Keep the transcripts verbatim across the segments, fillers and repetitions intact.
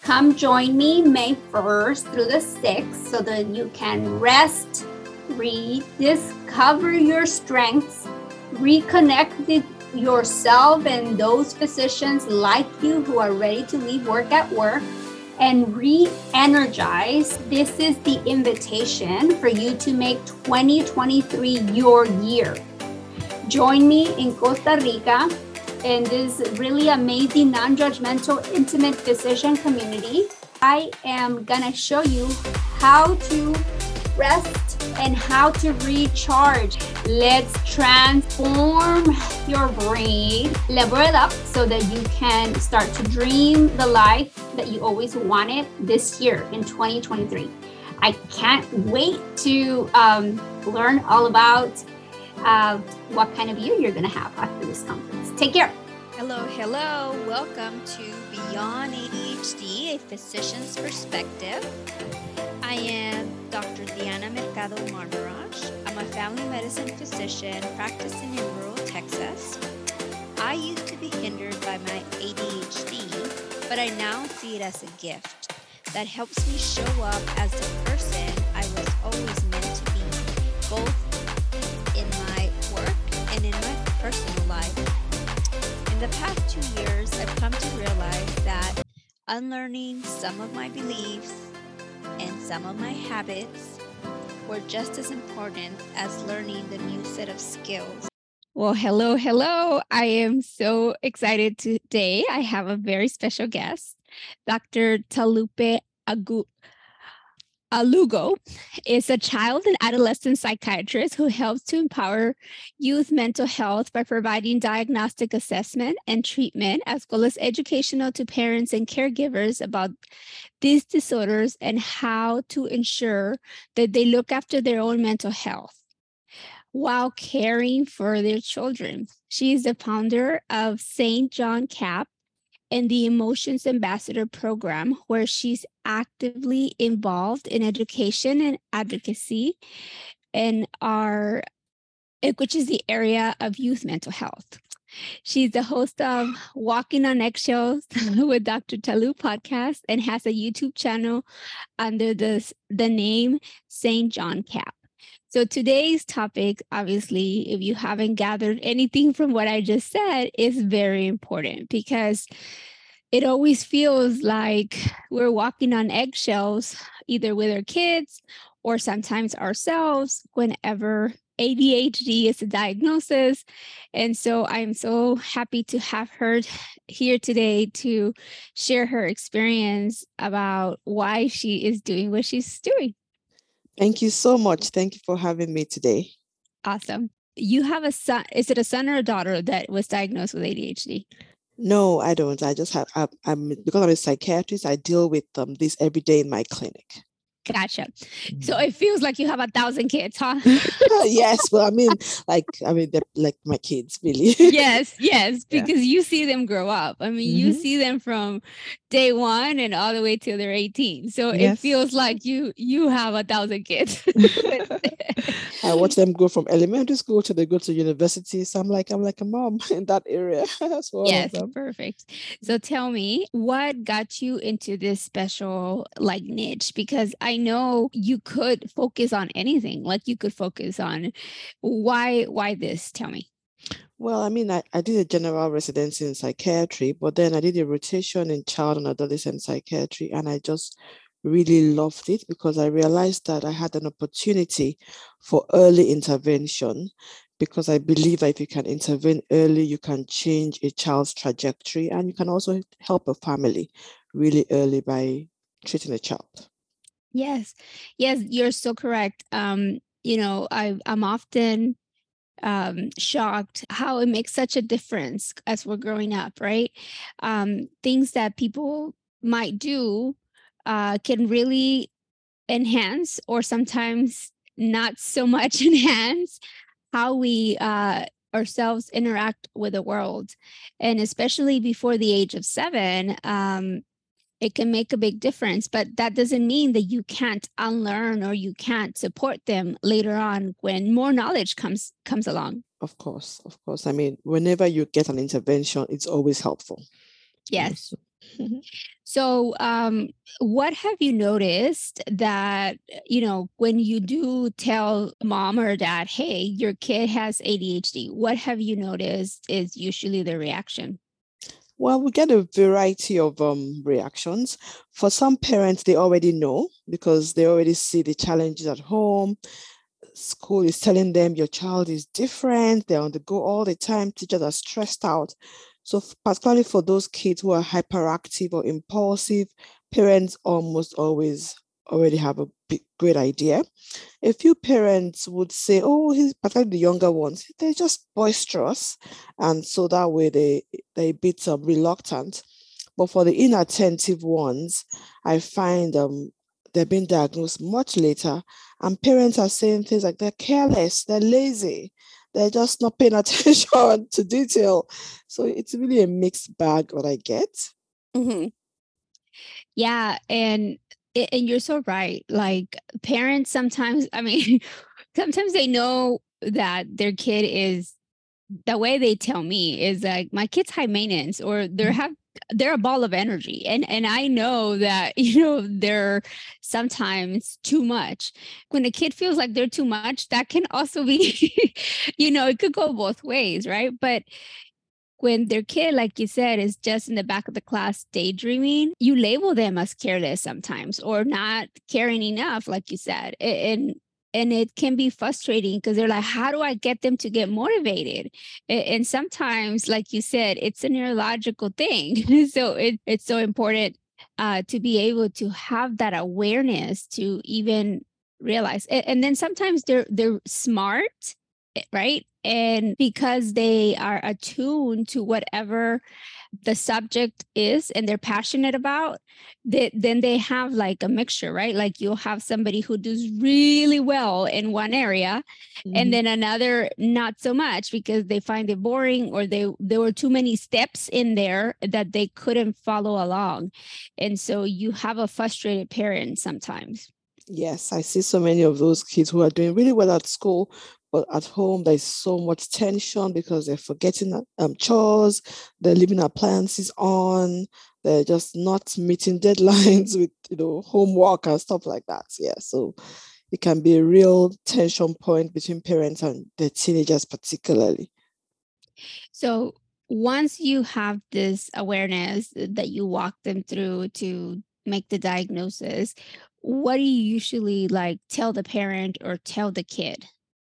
Come join me May first through the sixth so that you can rest, rediscover your strengths, reconnect with yourself and those physicians like you who are ready to leave work at work, and re-energize. This is the invitation for you to make twenty twenty-three your year. Join me in Costa Rica in this really amazing, non-judgmental, intimate physician community. I am gonna show you how to rest and how to recharge. Let's transform your brain, level it up so that you can start to dream the life that you always wanted this year in twenty twenty-three. I can't wait to um, learn all about uh, what kind of year you're gonna have after this conference. Take care. Hello, hello. Welcome to Beyond A D H D, a physician's perspective. I am Doctor Diana Mercado Marmarach. I'm a family medicine physician practicing in rural Texas. I used to be hindered by my A D H D, but I now see it as a gift that helps me show up as the person I was always meant to be, both in my work and in my personal life. In the past two years, I've come to realize that unlearning some of my beliefs and some of my habits were just as important as learning the new set of skills. Well, hello, hello. I am so excited today. I have a very special guest, Doctor Talupe Agu- Alugo is a child and adolescent psychiatrist who helps to empower youth mental health by providing diagnostic assessment and treatment, as well as educational to parents and caregivers about these disorders and how to ensure that they look after their own mental health while caring for their children. She is the founder of Saint John CAP and the Emotions Ambassador program, where she's actively involved in education and advocacy in our, which is the area of youth mental health. She's the host of Walking on Eggshells with Doctor Talu podcast and has a YouTube channel under the, the name Saint John CAP. So today's topic, obviously, if you haven't gathered anything from what I just said, is very important because it always feels like we're walking on eggshells, either with our kids or sometimes ourselves, whenever A D H D is a diagnosis. And so I'm so happy to have her here today to share her experience about why she is doing what she's doing. Thank you so much. Thank you for having me today. Awesome. You have a son. Is it a son or a daughter that was diagnosed with A D H D? No, I don't. I just have, I, I'm, because I'm a psychiatrist, I deal with um, this every day in my clinic. Gotcha. So it feels like you have a thousand kids, huh? Yes. Well, I mean, like, I mean, they're like my kids, really. Yes, yes, because Yeah. you see them grow up. I mean, Mm-hmm. you see them from day one and all the way till they're eighteen. So Yes. it feels like you you have a thousand kids. I watch them go from elementary school to they go to university. So I'm like, I'm like a mom in that area. So Yes, perfect. So tell me, what got you into this special like niche? Because I know you could focus on anything. Like you could focus on why why this? Tell me. Well, I mean, I, I did a general residency in psychiatry, but then I did a rotation in child and adolescent psychiatry, and I just really loved it because I realized that I had an opportunity for early intervention, because I believe that if you can intervene early, you can change a child's trajectory, and you can also help a family really early by treating a child. Yes, yes, you're so correct. Um, you know, I, I'm often um, shocked how it makes such a difference as we're growing up, right? Um, things that people might do uh, can really enhance or sometimes not so much enhance how we uh, ourselves interact with the world. And especially before the age of seven, um, it can make a big difference, but that doesn't mean that you can't unlearn or you can't support them later on when more knowledge comes comes along. Of course, of course. I mean, whenever you get an intervention, it's always helpful. Yes, So, um, what have you noticed that, you know, when you do tell mom or dad, hey, your kid has A D H D, what have you noticed is usually the reaction? Well, we get a variety of um, reactions. For some parents, they already know because they already see the challenges at home. School is telling them your child is different. They're on the go all the time. Teachers are stressed out. So, particularly for those kids who are hyperactive or impulsive, parents almost always already have a big, great idea. A few parents would say, oh, he's particularly the younger ones, they're just boisterous. And so that way they, they a bit um, reluctant. But for the inattentive ones, I find um, they're being diagnosed much later. And parents are saying things like they're careless, they're lazy, they're just not paying attention to detail. So it's really a mixed bag what I get. Mm-hmm. Yeah. And and you're so right. Like parents sometimes, I mean, sometimes they know that their kid is, the way they tell me is like my kid's high maintenance, or they're have they're a ball of energy, and and I know that, you know, they're sometimes too much. When a kid feels like they're too much, that can also be you know, it could go both ways, right? But when their kid, like you said, is just in the back of the class daydreaming, you label them as careless sometimes or not caring enough, like you said. And and it can be frustrating because they're like, how do I get them to get motivated? And sometimes, like you said, it's a neurological thing. So it, it's so important uh, to be able to have that awareness to even realize. And, and then sometimes they're they're smart, right? And because they are attuned to whatever the subject is and they're passionate about, they, then they have like a mixture, right? Like you'll have somebody who does really well in one area, mm-hmm. and then another not so much because they find it boring, or they there were too many steps in there that they couldn't follow along. And so you have a frustrated parent sometimes. Yes, I see so many of those kids who are doing really well at school, but at home there's so much tension because they're forgetting um, chores, they're leaving appliances on, they're just not meeting deadlines with, you know, homework and stuff like that. Yeah, so it can be a real tension point between parents and the teenagers particularly. So once you have this awareness that you walk them through to make the diagnosis, what do you usually like tell the parent or tell the kid?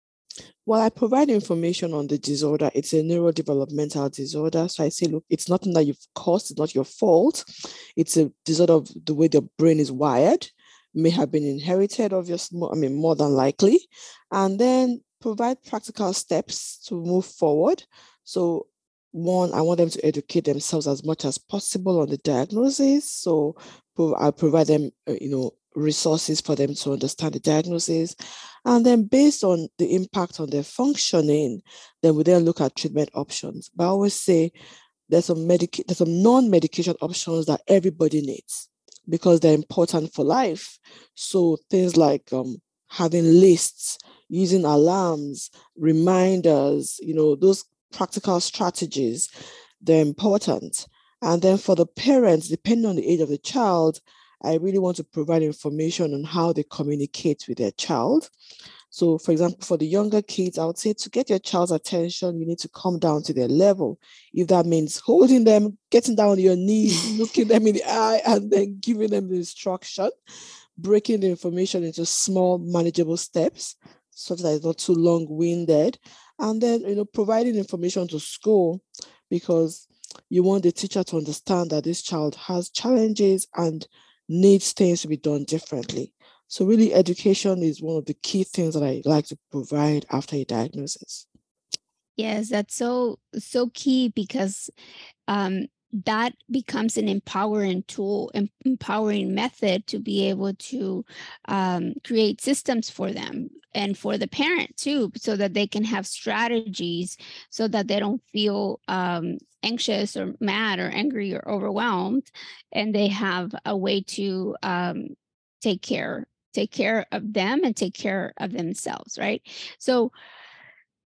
Well, I provide information on the disorder. It's a neurodevelopmental disorder. So I say, look, it's nothing that you've caused, it's not your fault. It's a disorder of the way the brain is wired, may have been inherited, obviously, I mean, more than likely. And then provide practical steps to move forward. So one, I want them to educate themselves as much as possible on the diagnosis. So I'll provide them, you know, resources for them to understand the diagnosis. And then based on the impact on their functioning, then we then look at treatment options. But I always say there's some medic- there's some non-medication options that everybody needs because they're important for life. So things like um, having lists, using alarms, reminders, you know, those practical strategies, they're important. And then for the parents, depending on the age of the child, I really want to provide information on how they communicate with their child. So, for example, for the younger kids, I would say to get your child's attention, you need to come down to their level. If that means holding them, getting down on your knees, looking them in the eye, and then giving them the instruction, breaking the information into small, manageable steps, such that it's not too long-winded, and then, you know, providing information to school, because you want the teacher to understand that this child has challenges and needs things to be done differently. So really, education is one of the key things that I like to provide after a diagnosis. Yes, that's so, so key because um, that becomes an empowering tool, an empowering method to be able to um, create systems for them and for the parent too, so that they can have strategies so that they don't feel um, anxious or mad or angry or overwhelmed, and they have a way to um, take care take care of them and take care of themselves, right? So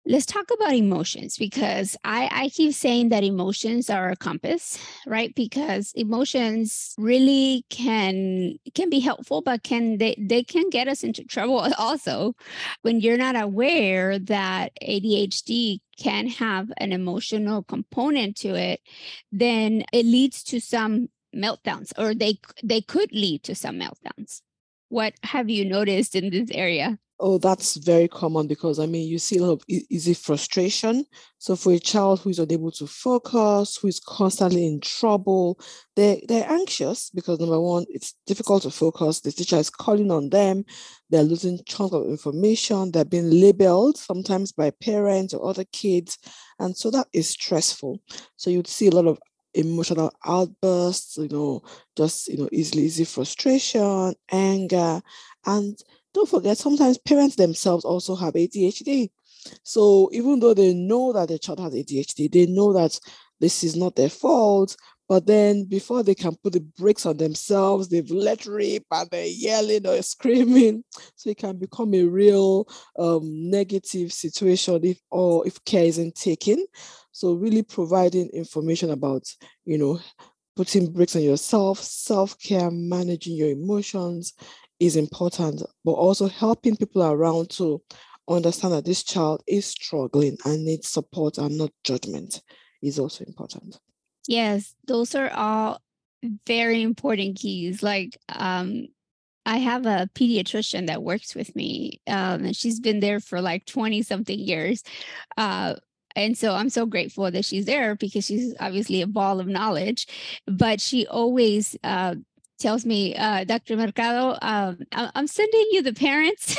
let's talk about emotions, because I, I keep saying that emotions are a compass, right? Because emotions really can can be helpful, but can they, they can get us into trouble also when you're not aware that A D H D can have an emotional component to it. Then it leads to some meltdowns, or they they could lead to some meltdowns. What have you noticed in this area? Oh, that's very common because I mean, you see a lot of e- easy frustration. So for a child who is unable to focus, who is constantly in trouble, they they're anxious because number one, it's difficult to focus. The teacher is calling on them. They're losing chunks of information. They're being labeled sometimes by parents or other kids, and so that is stressful. So you'd see a lot of emotional outbursts. You know, just you know, easily easy frustration, anger, and don't forget, sometimes parents themselves also have A D H D. So even though they know that their child has A D H D, they know that this is not their fault. But then before they can put the brakes on themselves, they've let rip and they're yelling or screaming. So it can become a real um, negative situation if or if care isn't taken. So really providing information about, you know, putting brakes on yourself, self-care, managing your emotions is important, but also helping people around to understand that this child is struggling and needs support and not judgment is also important. Yes, those are all very important keys. Like, um, I have a pediatrician that works with me, um, and she's been there for like twenty something years. Uh, and so I'm so grateful that she's there, because she's obviously a ball of knowledge. But she always uh, tells me, uh, Doctor Mercado, um, I- I'm sending you the parents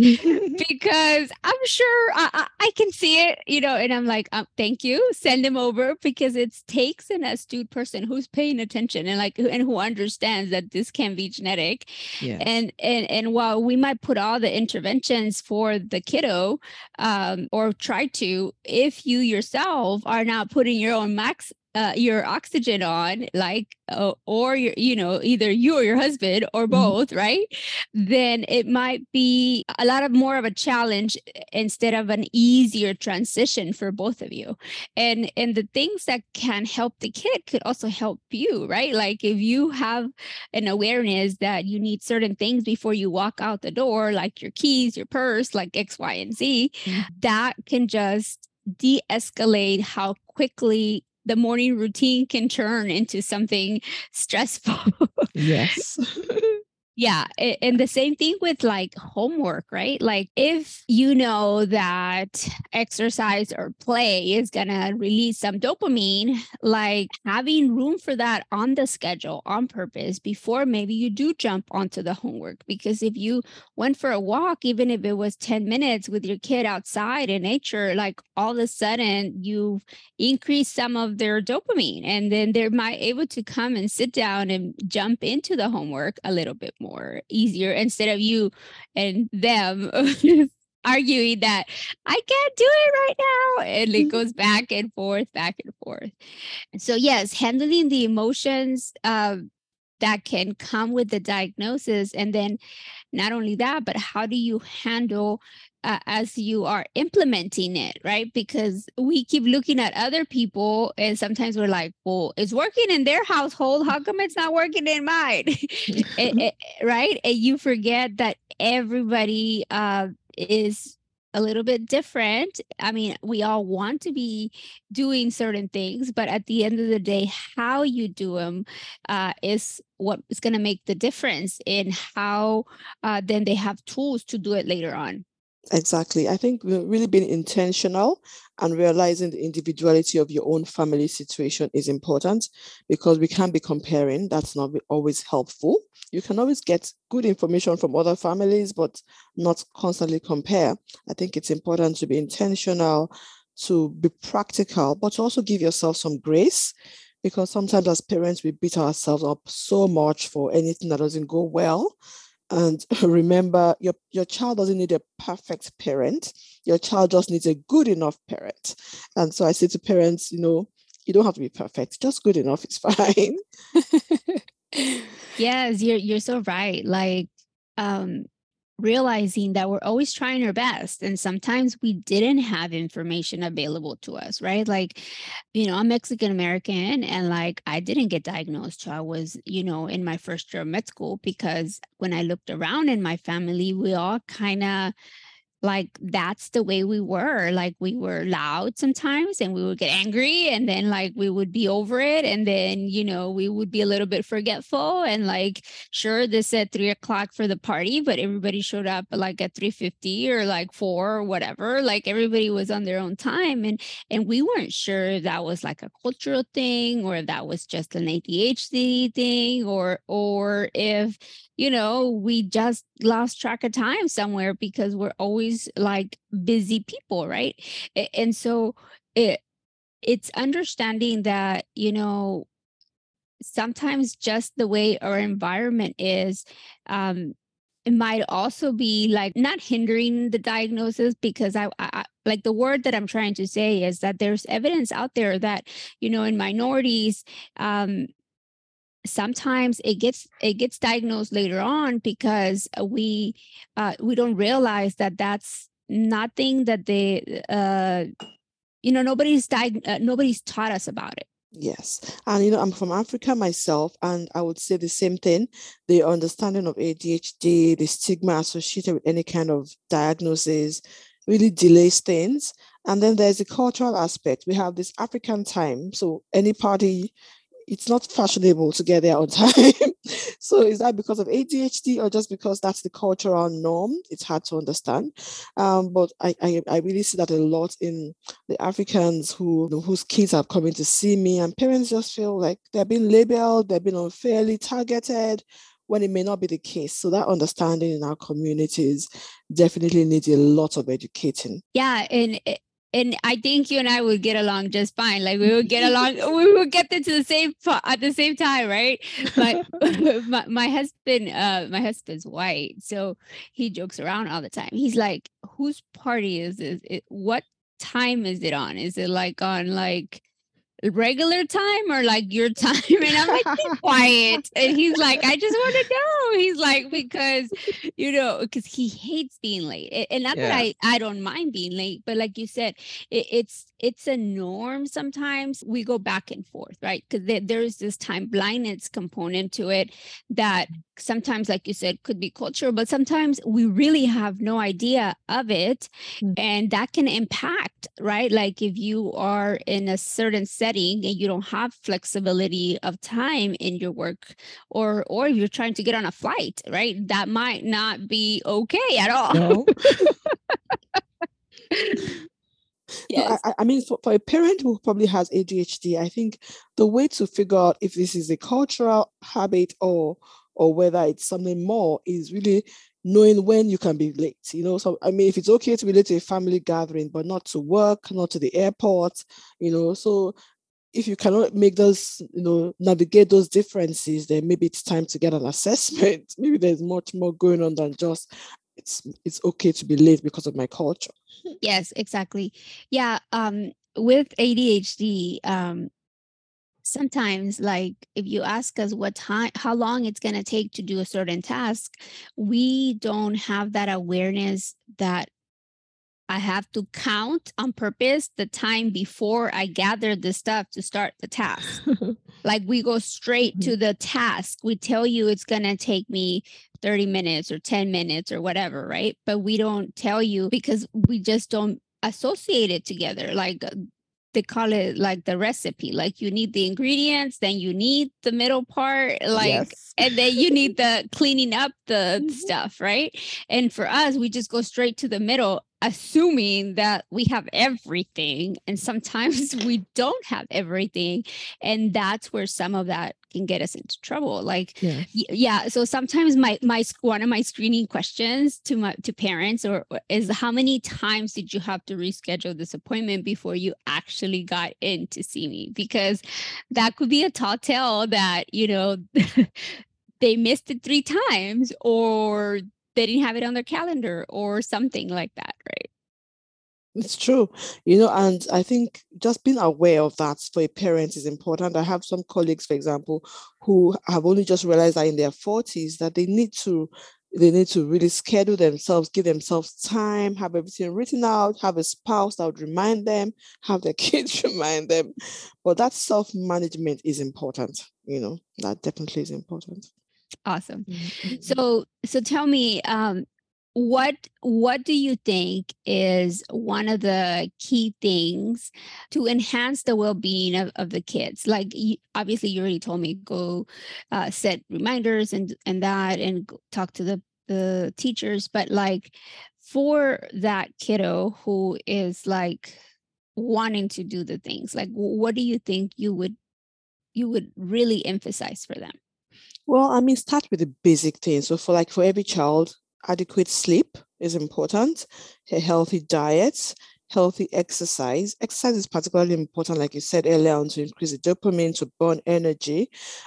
because I'm sure I-, I-, I can see it, you know, and I'm like, um, thank you, send him over, because it takes an astute person who's paying attention and like, and who understands that this can be genetic. Yes. And, and, and while we might put all the interventions for the kiddo, um, or try to, if you yourself are not putting your own max Uh, your oxygen on, like, uh, or your, you know, either you or your husband or both, mm-hmm. right? Then it might be a lot of more of a challenge instead of an easier transition for both of you. And and the things that can help the kid could also help you, right? Like if you have an awareness that you need certain things before you walk out the door, like your keys, your purse, like X, Y, and Z, mm-hmm. that can just de-escalate how quickly the morning routine can turn into something stressful. Yes. Yeah. And the same thing with like homework, right? Like if you know that exercise or play is going to release some dopamine, like having room for that on the schedule on purpose before maybe you do jump onto the homework. Because if you went for a walk, even if it was ten minutes with your kid outside in nature, like all of a sudden you've increased some of their dopamine, and then they're might able to come and sit down and jump into the homework a little bit more easier, instead of you and them arguing that I can't do it right now, and it goes back and forth back and forth. So yes, handling the emotions uh, that can come with the diagnosis, and then not only that, but how do you handle uh, as you are implementing it, right? Because we keep looking at other people, and sometimes we're like, well, it's working in their household, how come it's not working in mine? it, it, right? And you forget that everybody uh, is a little bit different. I mean, we all want to be doing certain things, but at the end of the day, how you do them uh, is what is going to make the difference in how uh, then they have tools to do it later on. Exactly. I think we're really being intentional and realizing the individuality of your own family situation is important, because we can't be comparing. That's not always helpful. You can always get good information from other families, but not constantly compare. I think it's important to be intentional, to be practical, but to also give yourself some grace, because sometimes as parents, we beat ourselves up so much for anything that doesn't go well. And remember, your, your child doesn't need a perfect parent. Your child just needs a good enough parent. And so I say to parents, you know, you don't have to be perfect. Just good enough is fine. Yes, you're you're so right. Like, um, realizing that we're always trying our best. And sometimes we didn't have information available to us, right? Like, you know, I'm Mexican American, and like I didn't get diagnosed till I was, you know, in my first year of med school, because when I looked around in my family, we all kind of like that's the way we were. Like we were loud sometimes and we would get angry, and then like we would be over it, and then, you know, we would be a little bit forgetful, and like sure, this said three o'clock for the party, but everybody showed up like at three fifty or like four or whatever. Like everybody was on their own time, and and we weren't sure if that was like a cultural thing, or if that was just an A D H D thing, or or if, you know, we just lost track of time somewhere because we're always like busy people, right? And so it it's understanding that, you know, sometimes just the way our environment is, um, it might also be like not hindering the diagnosis, because I, I like the word that I'm trying to say is that there's evidence out there that, you know, in minorities, um, sometimes it gets it gets diagnosed later on because we uh, we don't realize that that's nothing that they uh, you know nobody's diag- uh, nobody's taught us about it. Yes. And, you know, I'm from Africa myself, and I would say the same thing. The understanding of A D H D, the stigma associated with any kind of diagnosis really delays things. And then there's a cultural aspect. We have this African time. So any party, it's not fashionable to get there on time. So is that because of A D H D or just because that's the cultural norm? It's hard to understand. Um, but I, I, I really see that a lot in the Africans who whose kids are coming to see me, and parents just feel like they're being labeled, they're being unfairly targeted, when it may not be the case. So that understanding in our communities definitely needs a lot of educating. Yeah, and it, and I think you and I would get along just fine. Like we would get along, we would get into the same at the same time, right? But my, my husband, uh, my husband's white, so he jokes around all the time. He's like, "Whose party is this? It, what time is it on? Is it like on like regular time or like your time?" And I'm like, "Be quiet." And he's like, "I just want to know." He's like, because, you know, because he hates being late. And not yeah. that I, I don't mind being late, but like you said, it, it's it's a norm. Sometimes we go back and forth, right? Because there, there's this time blindness component to it that sometimes, like you said, could be cultural, but sometimes we really have no idea of it. Mm-hmm. And that can impact, right? Like if you are in a certain setting and you don't have flexibility of time in your work, or or if you're trying to get on a flight, right? That might not be okay at all. No. Yes. No, I, I mean, for, for a parent who probably has A D H D, I think the way to figure out if this is a cultural habit or or whether it's something more is really knowing when you can be late. You know, so I mean, if it's okay to be late to a family gathering, but not to work, not to the airport, you know, so if you cannot make those, you know, navigate those differences, then maybe it's time to get an assessment. Maybe there's much more going on than just it's it's okay to be late because of my culture. Yes, exactly. Yeah. Um, with A D H D, um, sometimes, like if you ask us what time, how long it's going to take to do a certain task, we don't have that awareness that I have to count on purpose the time before I gather the stuff to start the task. Like we go straight mm-hmm. to the task. We tell you it's going to take me thirty minutes or ten minutes or whatever, right? But we don't tell you because we just don't associate it together. Like they call it like the recipe. Like you need the ingredients, then you need the middle part, like, yes. And then you need the cleaning up the mm-hmm. stuff, right? And for us, we just go straight to the middle, assuming that we have everything. And sometimes we don't have everything. And that's where some of that can get us into trouble. Like, yes. y- yeah. So sometimes my, my, one of my screening questions to my, to parents or is how many times did you have to reschedule this appointment before you actually got in to see me? Because that could be a tall tale that, you know, they missed it three times or they didn't have it on their calendar or something like that, right? It's true, you know, and I think just being aware of that for a parent is important. I have some colleagues, for example, who have only just realized that in their forties that they need to They need to really schedule themselves, give themselves time, have everything written out, have a spouse that would remind them, have their kids remind them. But that self-management is important, you know, that definitely is important. Awesome. Mm-hmm. So, so tell me, um, what what do you think is one of the key things to enhance the well-being of, of the kids? Like, you, obviously, you already told me go uh, set reminders and and that, and go talk to the the teachers. But like, for that kiddo who is like wanting to do the things, like, what do you think you would you would really emphasize for them? Well, I mean, start with the basic things. So for like for every child, adequate sleep is important, a healthy diet, healthy exercise. Exercise is particularly important, like you said earlier on, to increase the dopamine, to burn energy.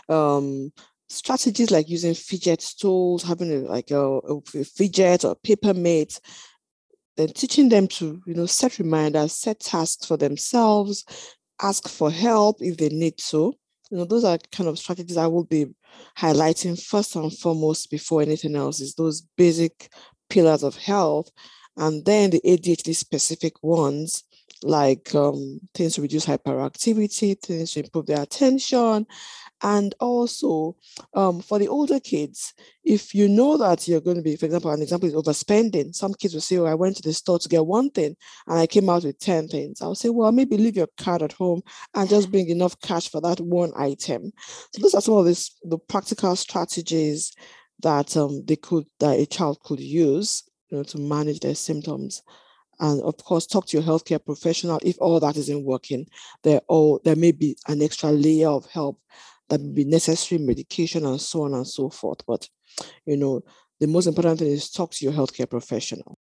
Um, strategies like using fidget stools, having a, like a, a fidget or paper mate, then teaching them to, you know, set reminders, set tasks for themselves, ask for help if they need to. You know, those are kind of strategies I will be highlighting first and foremost before anything else, is those basic pillars of health. And then the A D H D specific ones, like um, things to reduce hyperactivity, things to improve their attention. And also um, for the older kids, if you know that you're going to be, for example, an example is overspending. Some kids will say, oh, I went to the store to get one thing and I came out with ten things. I'll say, well, maybe leave your card at home and just bring enough cash for that one item. So those are some of this, the practical strategies that um, they could, that a child could use, you know, to manage their symptoms. And of course, talk to your healthcare professional if all that isn't working. There, all, there may be an extra layer of help that would be necessary, medication and so on and so forth. But, you know, the most important thing is talk to your healthcare professional.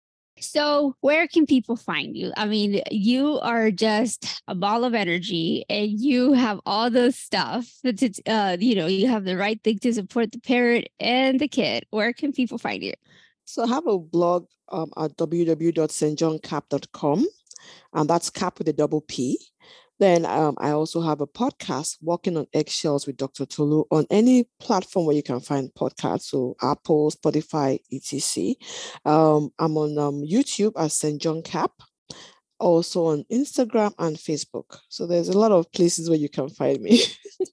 So where can people find you? I mean, you are just a ball of energy and you have all the stuff that, uh, you know, you have the right thing to support the parent and the kid. Where can people find you? So I have a blog um, at w w w dot st john cap dot com, and that's cap with a double P. Then um, I also have a podcast, Walking on Eggshells with Doctor Tolu, on any platform where you can find podcasts, so Apple, Spotify, et cetera. Um, I'm on um, YouTube as Saint John Cap, also on Instagram and Facebook. So there's a lot of places where you can find me.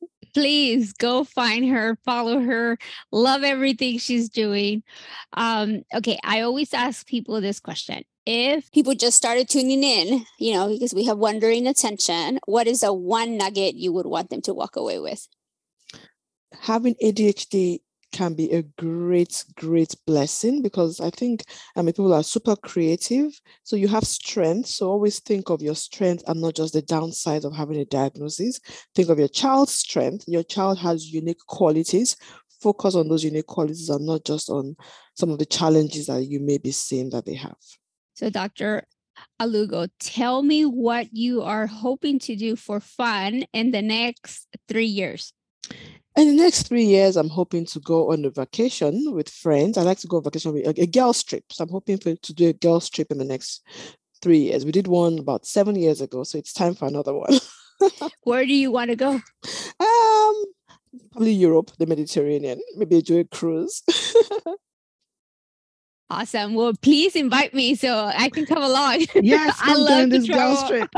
Please go find her, follow her, love everything she's doing. Um, okay, I always ask people this question. If people just started tuning in, you know, because we have wandering attention, what is the one nugget you would want them to walk away with? Having A D H D can be a great, great blessing, because I think I mean, people are super creative. So you have strength. So always think of your strength and not just the downside of having a diagnosis. Think of your child's strength. Your child has unique qualities. Focus on those unique qualities and not just on some of the challenges that you may be seeing that they have. So Doctor Alugo, tell me what you are hoping to do for fun in the next three years. In the next three years, I'm hoping to go on a vacation with friends. I like to go on vacation with a, a girls trip. So I'm hoping for, to do a girls trip in the next three years. We did one about seven years ago, so it's time for another one. Where do you want to go? Um, probably Europe, the Mediterranean. Maybe do a cruise. Awesome. Well, please invite me so I can come along. Yes, I love this girls trip.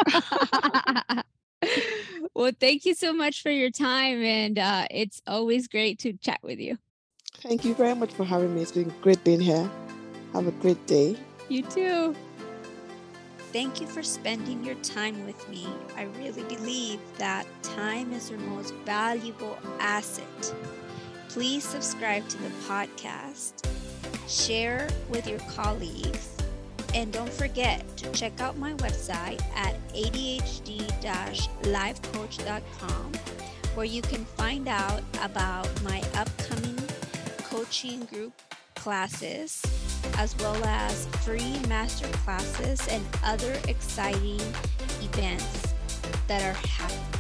Well, thank you so much for your time. And uh, it's always great to chat with you. Thank you very much for having me. It's been great being here. Have a great day. You too. Thank you for spending your time with me. I really believe that time is our most valuable asset. Please subscribe to the podcast. Share with your colleagues, and don't forget to check out my website at a d h d dash life coach dot com, where you can find out about my upcoming coaching group classes, as well as free master classes and other exciting events that are happening.